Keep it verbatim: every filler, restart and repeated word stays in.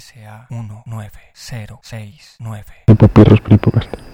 S A uno nueve cero seis nueve. Papirros,